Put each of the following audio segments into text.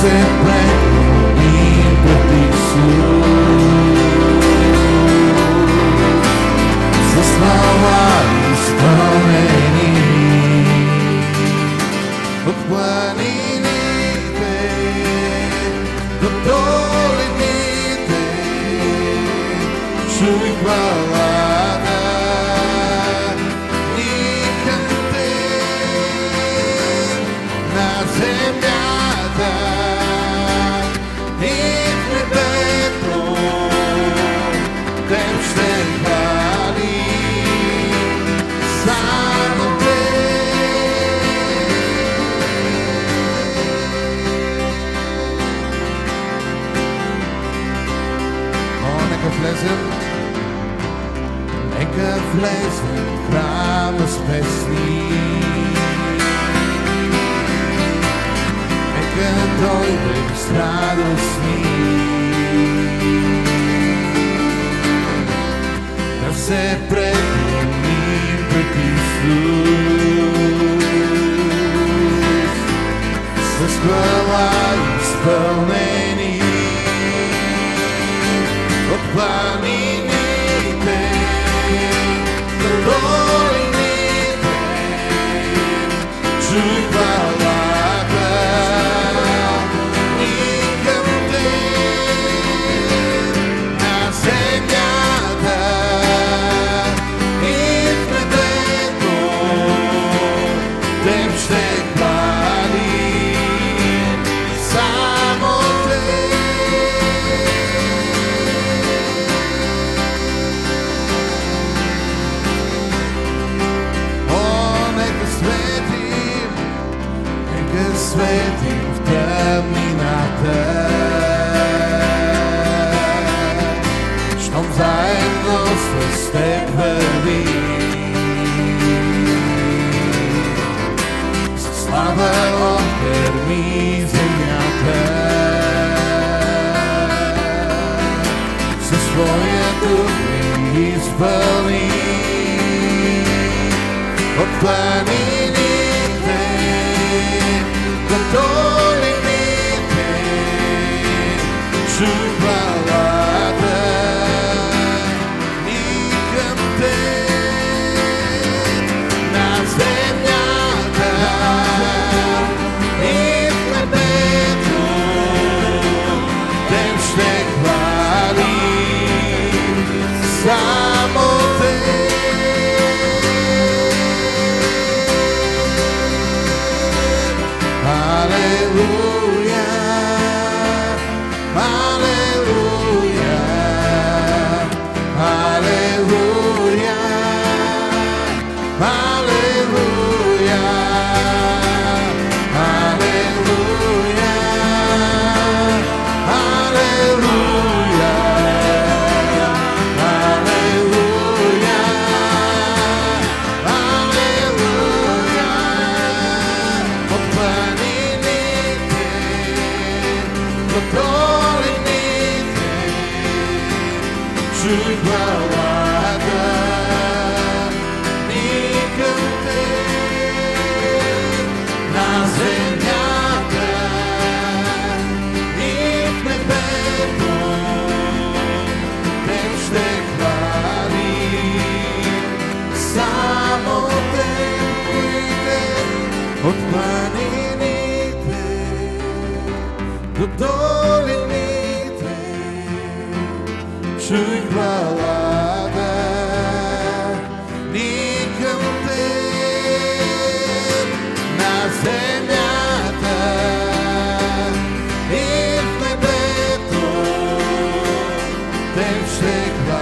се преклоним пред Исус. С слава изпълнени от планините до долините, чуй хвалата ни към Теб на земята и в небето. Теб ще хвалим само нека влезем в храма с песни, нека дойдем с радостни, да се преклоним пред Исус. С хвала изпълнени от планините до долините, чуй хвалата ни към Теб на земята и в небето. Теб ще хвалим само светим в тъмнината, щом заедно с Теб вървим. Със слава окърми земята, със своя дух ни изпълни от планините до долините, чуй хвалата ни към Теб на земята и в небето. Теб ще хвалим само Теб. Алелуя, алелуя, алелуя, алелуя, алелуя, алелуя, алелуя, алелуя. От планините до долините, чуй хвалата ни към Теб на земята и в небето. Теб ще хвалим само Теб, от планините до долините, чуй хвалата ни към Теб на земята и в небето. Теб ще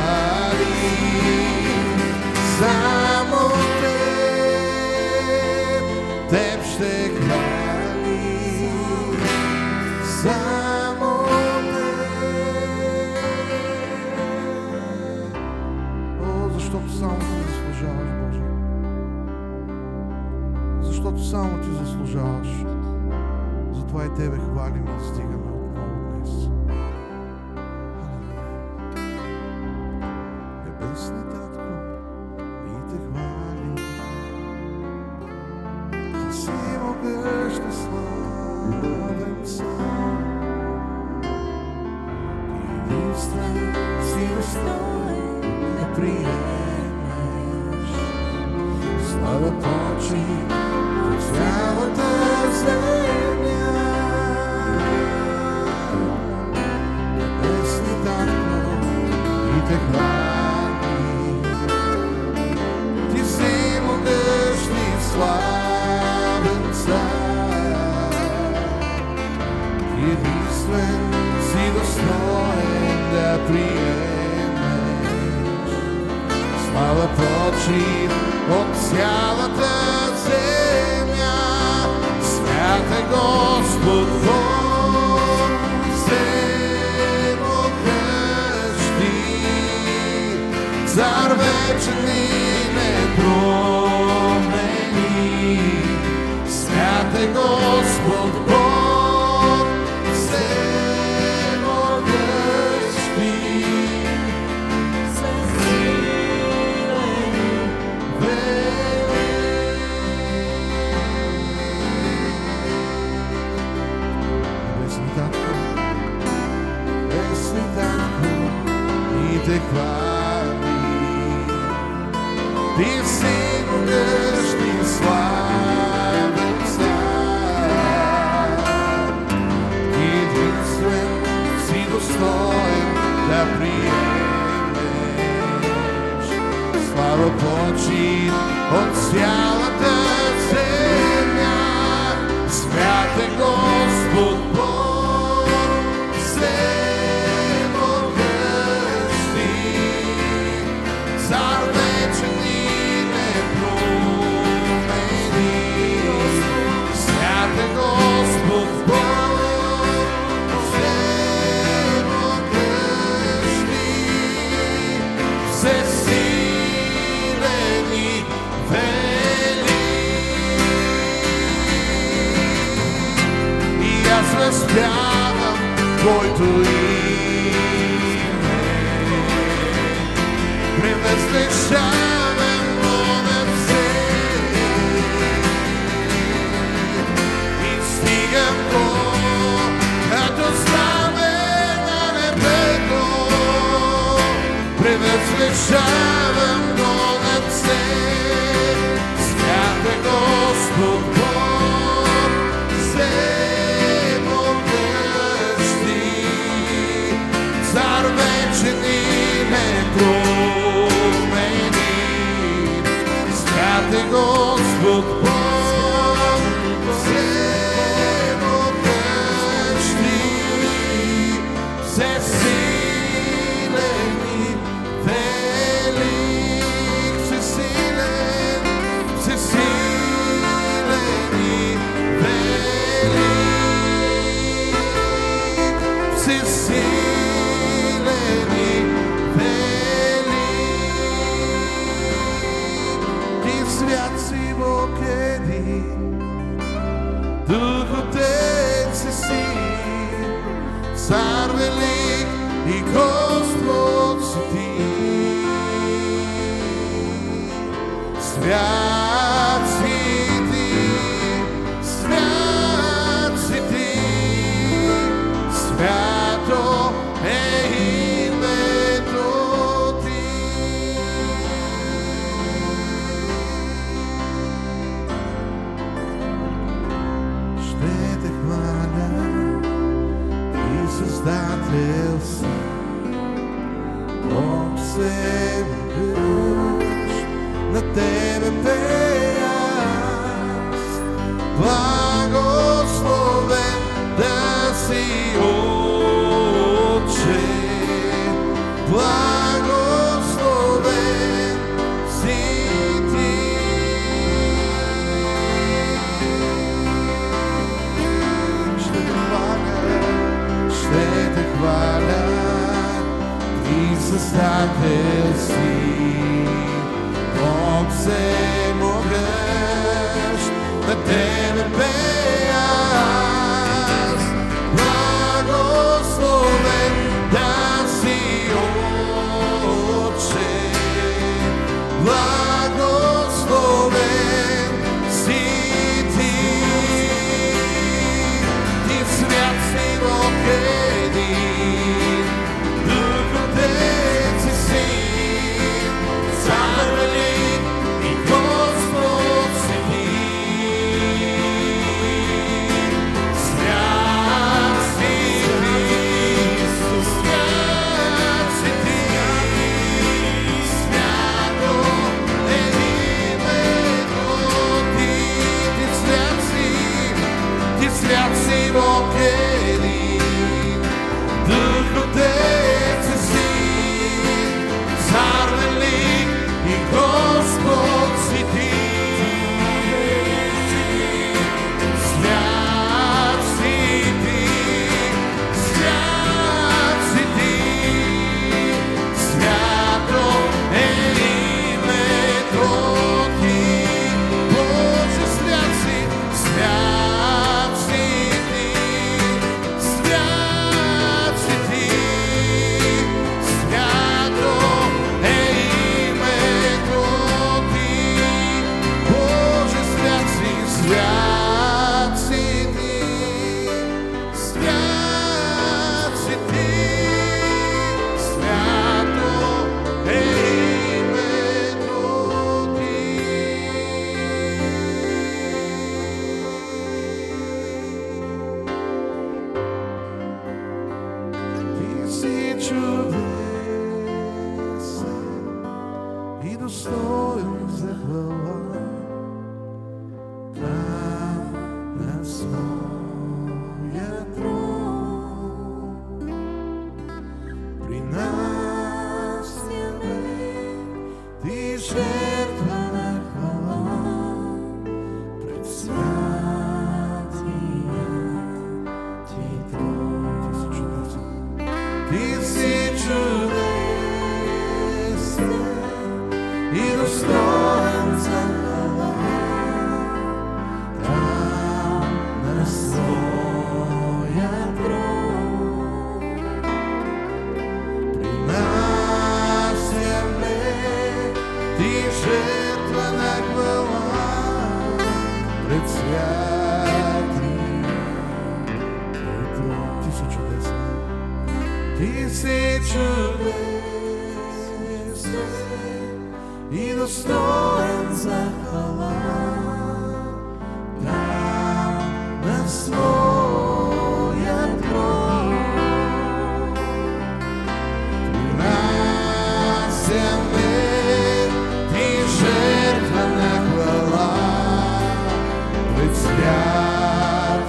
хвалим само Теб. Теб ще хвалим само Теб. О, защото само Ти заслужаваш, Боже. Защото само Ти заслужаваш. Затова и Тебе хвалим и стигаме отново днес. Небесни Татко, и Те хвалим. Ти си могъща слава. един, Дух Отец си, Цар велик и Господ свети. Свят си ти, свят си ти, свято е името ти. Боже, свят си, свят си ти, свят си ти, свято е името ти. Боже, свят си, свят си ти, свят си ти, свято е името ти. Ти си чудесен и достоен за хвала. Там на своя трон принасяме ти жертва на хвала пред святия ти трон. Ти си чудесен и достоен за хвала. Там на своя трон принасяме ти жертва на хвала пред святия ти трон. Ти си чудесен. Ти си чудесен и достоен за хвала. Там на своя трон принасяме ти жертва на хвала пред святия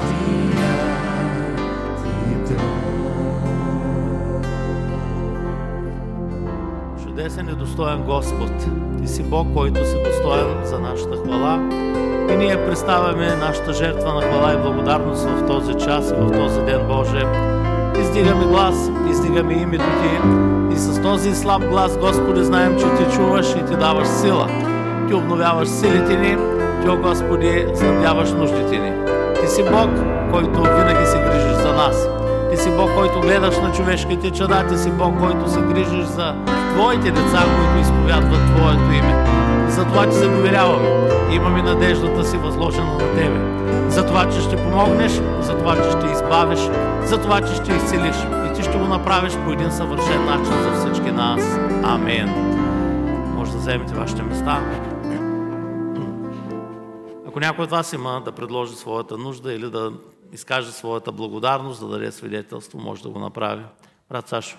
ти трон. Чудесен и достоен Господ, Ти си Бог, който си достоен за нашата хвала. И ние представяме нашата жертва на хвала и благодарност в този час и в този ден, Боже. Издигаме глас, издигаме името Ти и с този слаб глас, Господи, знаем, че Ти чуваш и Ти даваш сила. Ти обновяваш силите ни, Ти, о Господи, снабдяваш нуждите ни. Ти си Бог, който винаги се грижиш за нас. Ти си Бог, който гледаш на човешките чада. Ти си Бог, който се грижиш за Твоите деца, които изповядват Твоето име. Затова Ти се доверяваме. Имаме надеждата си възложена на Тебе. За това, че ще помогнеш, за това, че ще избавиш, за това, че ще изцелиш. И Ти ще го направиш по един съвършен начин за всички нас. Амен. Може да вземете вашите места. Ако някой от вас има да предложи своята нужда или да изкаже своята благодарност, да даде свидетелство, може да го направи. Брат Сашо.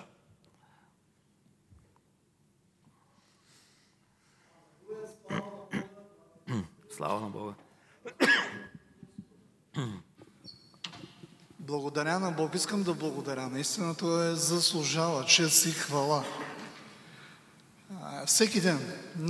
Слава на Бога. Благодаря на Бог. Искам да благодаря. Наистина той заслужава чест и хвала. Всеки ден